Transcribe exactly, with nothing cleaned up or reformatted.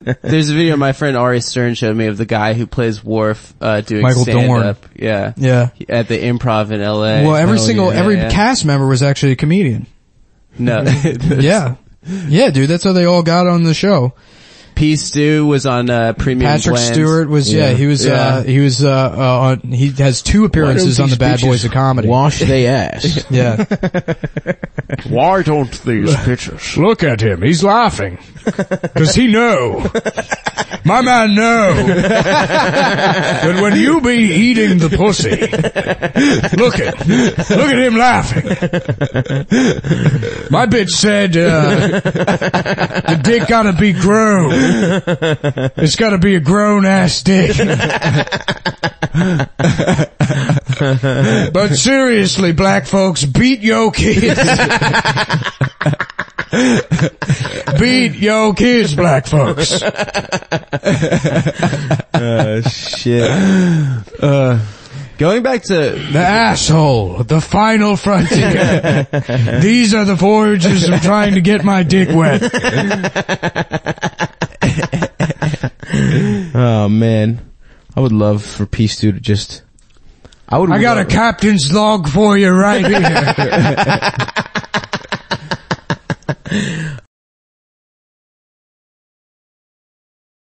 There's a video my friend Ari Stern showed me of the guy who plays Worf, uh, doing Michael stand-up. Dorn. Yeah. Yeah. At the Improv in L A. Well, every oh, single, yeah, every yeah. cast member was actually a comedian. No. Yeah. Yeah, dude, that's how they all got on the show. P. Stu was on, uh, Premium Patrick Blends. Stewart was, yeah, Yeah. he was, Yeah. uh, he was, uh, uh, on, he has two appearances on the Bad Boys of Comedy. Wash they ass. Yeah. Why don't these bitches? Look at him, he's laughing. Cause he know. My man know. That when you be eating the pussy, look at, look at him laughing. My bitch said, uh, the dick gotta be grown. It's gotta be a grown ass dick. But seriously, black folks, beat yo kids. Beat yo kids, black folks. Uh, shit. Uh, going back to The asshole, the final frontier. These are the voyages of trying to get my dick wet. Oh man, I would love for P. Stu to just. I would. I got a love- captain's log for you right here.